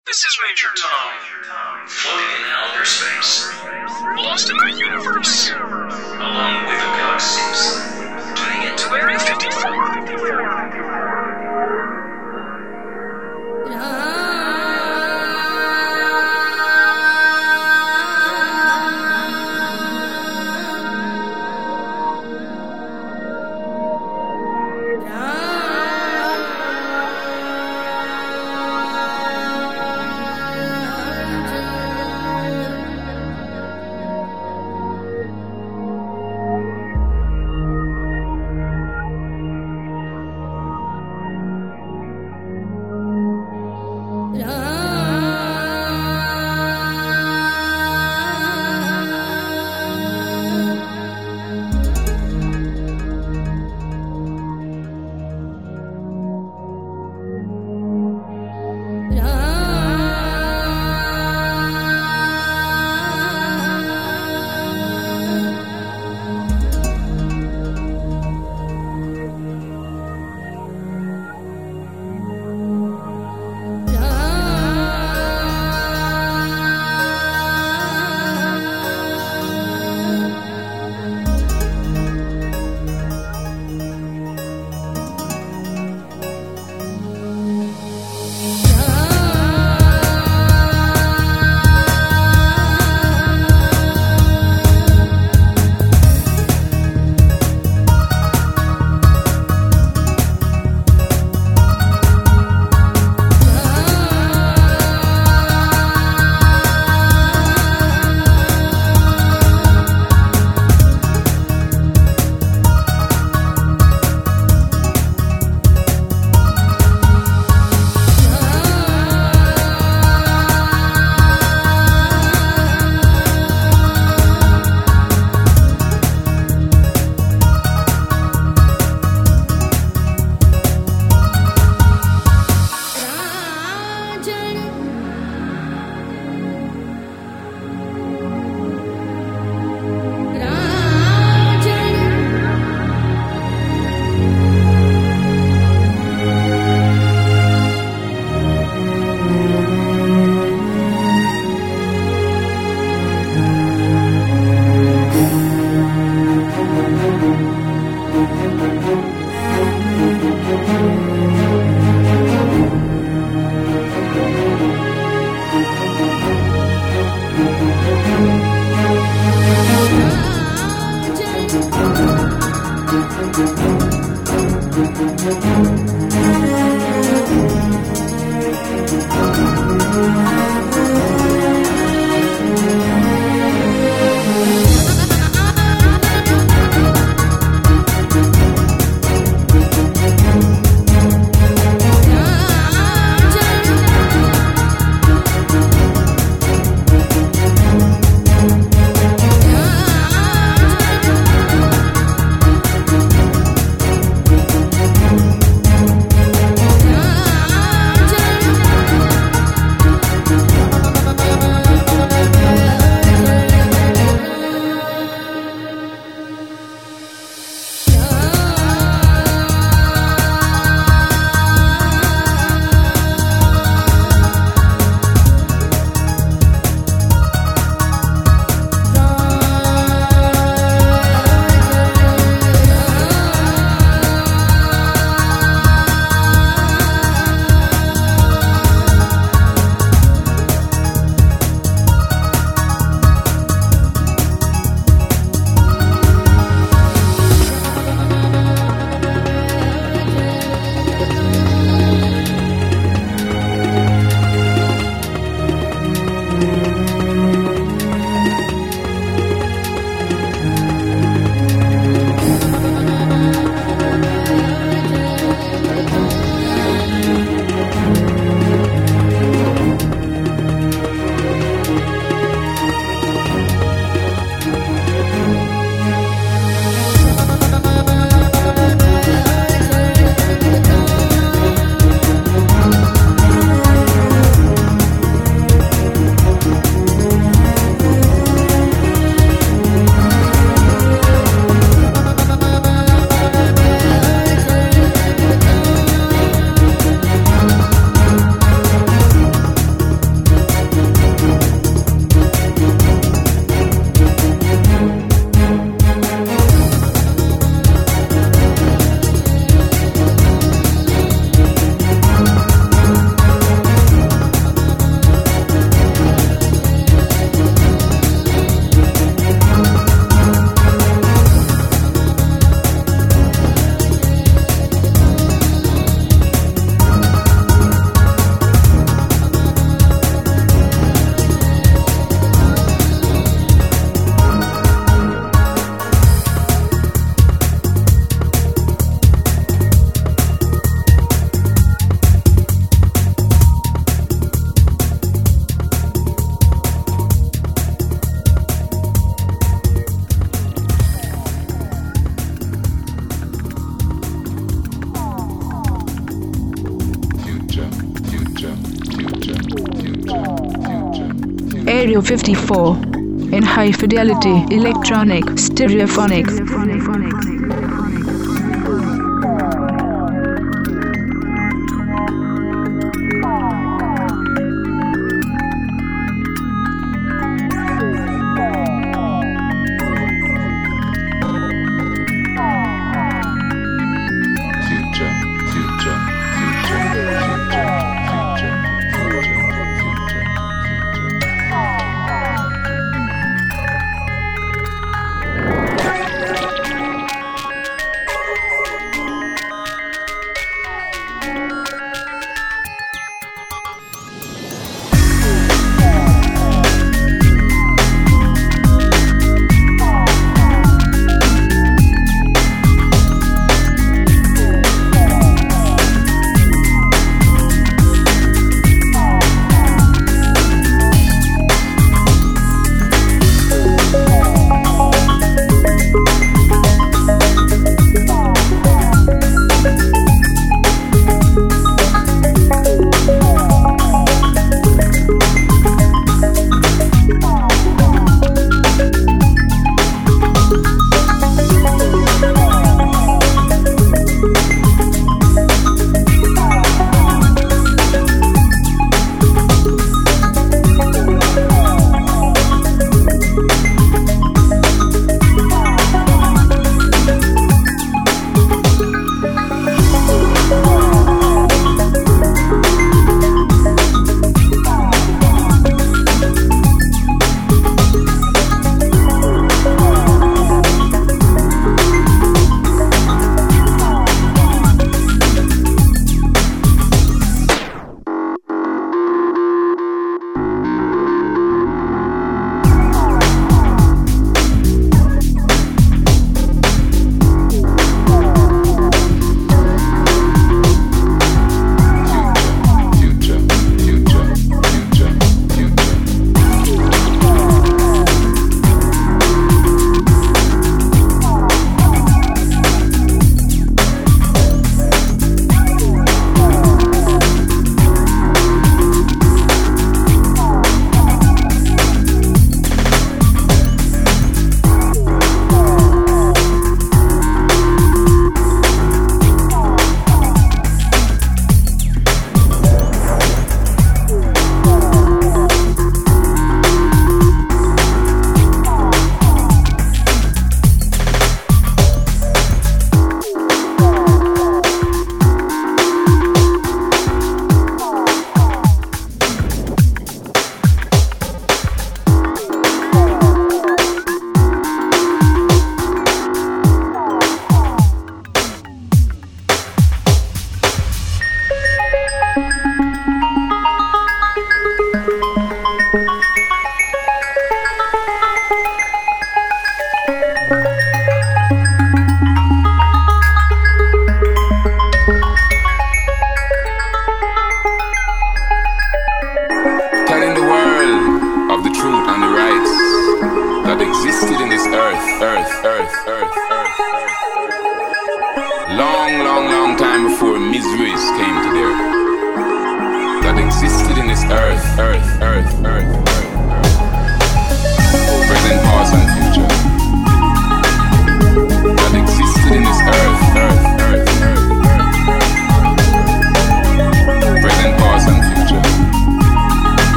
This is Major Tom, floating in outer space, lost in the universe, along with the galaxies, tuning into Area 54. Radio 54 in high fidelity electronic stereophonic.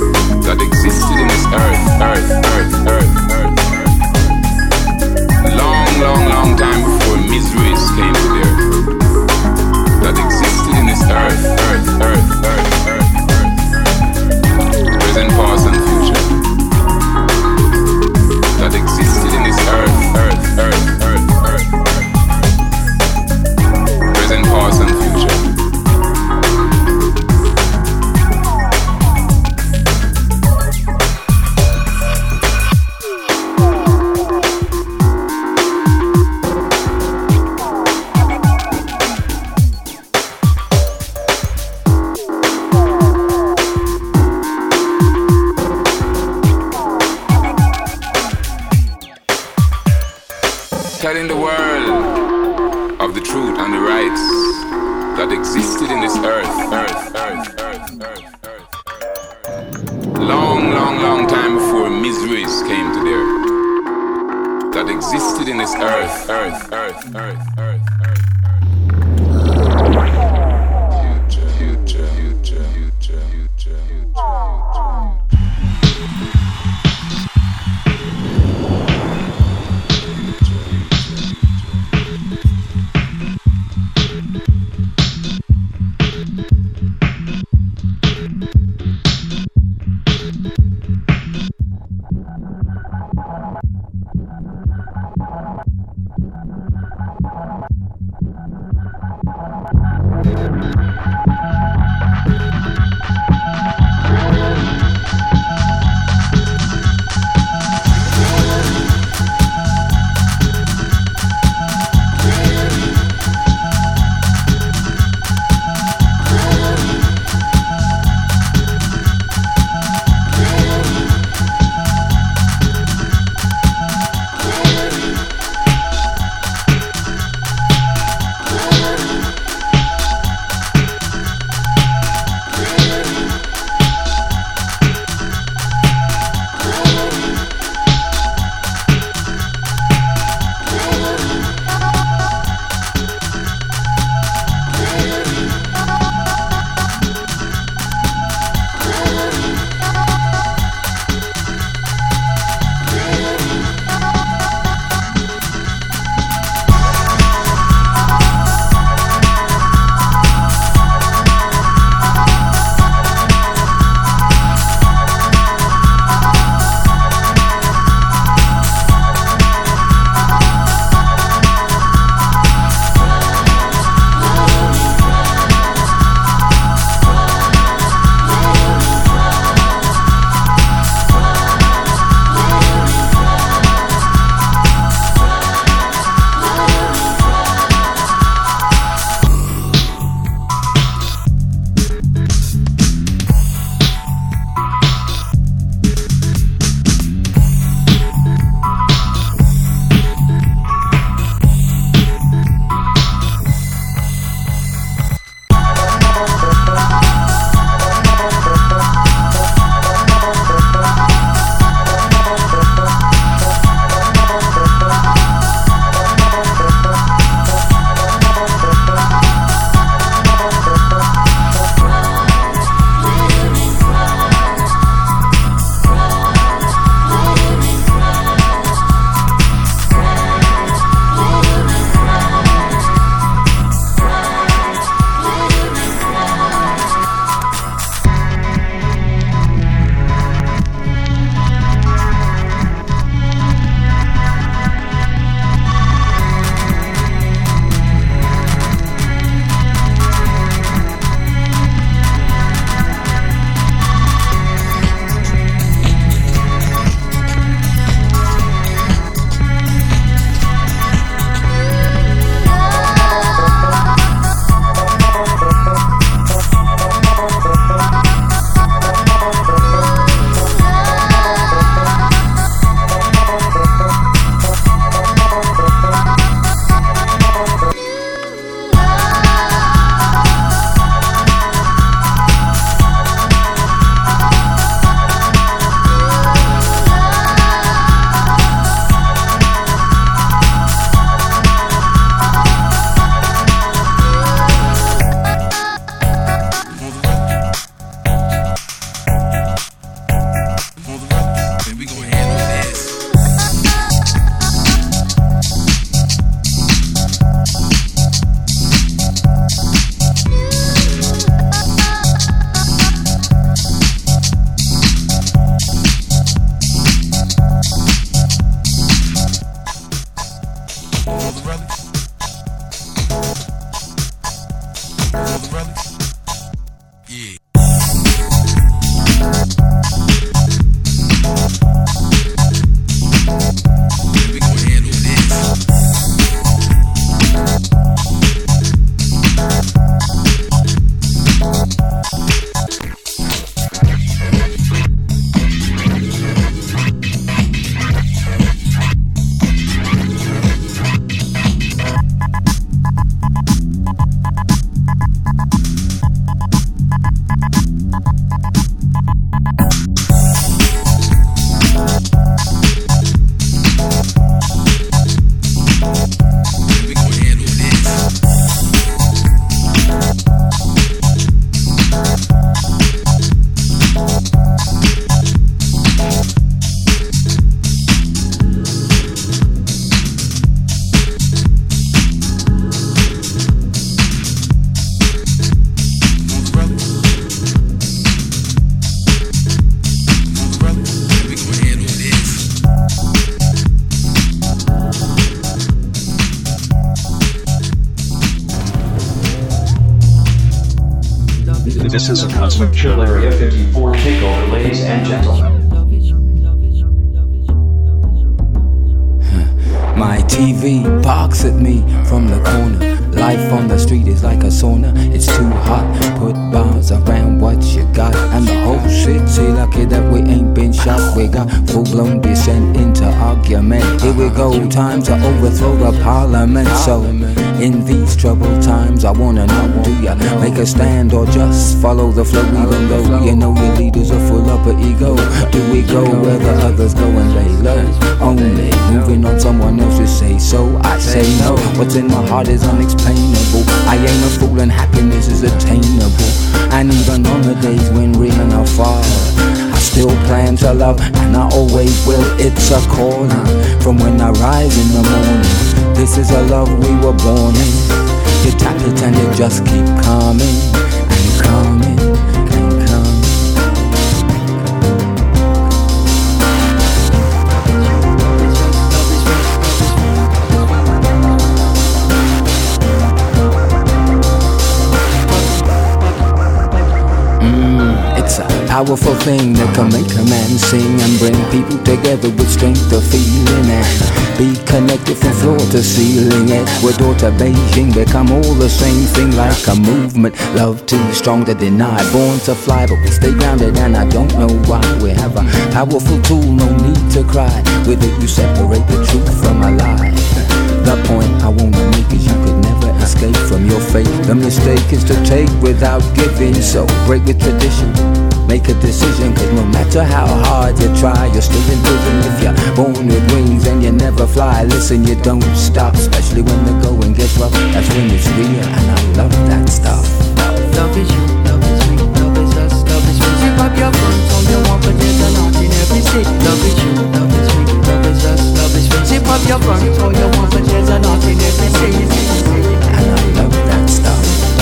Long telling the world of the truth and the rights that existed in this earth. Long, long, long time before miseries came to the earth. That existed in this earth. This is a Cosmic Chill Area 54 takeover, ladies and gentlemen. My TV barks at me from the corner. Life on the street is like a sauna. It's too hot. Put bars around what you got. And the whole city lucky that we ain't been shot. We got full-blown descent into argument. Here we go, time to overthrow the parliament. So in these troubled times, I wanna know, do ya make a stand or just follow the flow? Even though you know your leaders are full up of ego, do we go where the others go and lay low? Only moving on someone else's say so. I say no. What's in my heart is unexplainable. I ain't a fool and happiness is attainable. And even on the days when women are far, I still plan to love, and I always will. It's a calling from when I rise in the morning. This is a love we were born in. You tap it and you just keep coming and coming and coming. Powerful thing that can make a man sing and bring people together with strength of feeling and be connected from floor to ceiling. Ecuador to Beijing become all the same thing like a movement. Love too strong to deny, born to fly but we stay grounded and I don't know why. We have a powerful tool, no need to cry. With it you separate the truth from a lie. The point I wanna make is you could never escape from your fate. The mistake is to take without giving, so break with tradition. Make a decision, cause no matter how hard you try, you're still in prison. If you're born with wings and you never fly, listen, you don't stop, especially when the going gets rough. That's when it's real, and I love that stuff. Love is you, love is me, love is us, love is me. Zip up your front, all you want, but there's a lot in every seat. Love is you, love is me, love is us, love is me. Zip up your front, all you want, but there's a lot in every seat. And I love that stuff.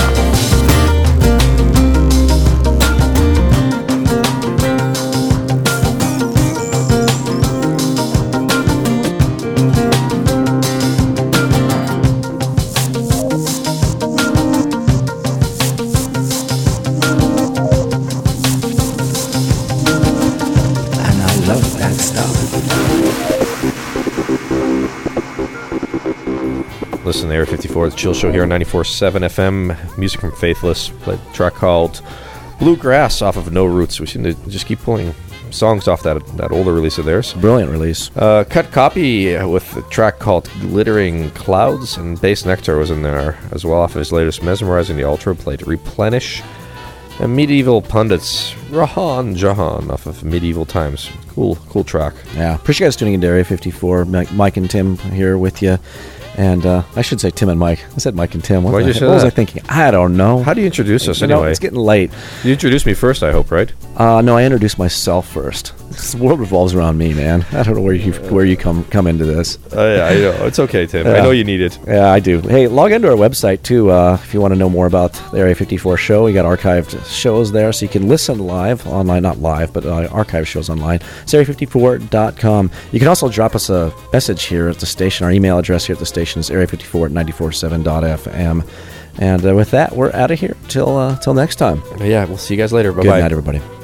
Listen to Area 54, the Chill Show here on 94.7 FM. Music from Faithless. Played a track called Bluegrass off of No Roots. We seem to just keep pulling songs off that older release of theirs. Brilliant release. Cut Copy with a track called Glittering Clouds, and Bass Nectar was in there as well off of his latest Mesmerizing the Ultra. Played Replenish. And Medieval Pundits, Rahan Jahan off of Medieval Times. Cool track. Yeah. Appreciate you guys tuning into Area 54. Mike and Tim here with you. And I should say Tim and Mike. I said Mike and Tim. What was I thinking? I don't know. How do you introduce us anyway? It's getting late. You introduced me first, I hope, right? No, I introduced myself first. This world revolves around me, man. I don't know where you come into this. Yeah, I know. It's okay, Tim. Yeah. I know you need it. Yeah, I do. Hey, log into our website, too, if you want to know more about the Area 54 show. We got archived shows there, so you can listen live, online, not live, but archived shows online. It's area54.com. You can also drop us a message here at the station. Our email address here at the station is area54@947.fm. And with that, we're out of here till next time. Yeah, we'll see you guys later. Bye-bye. Good night, everybody.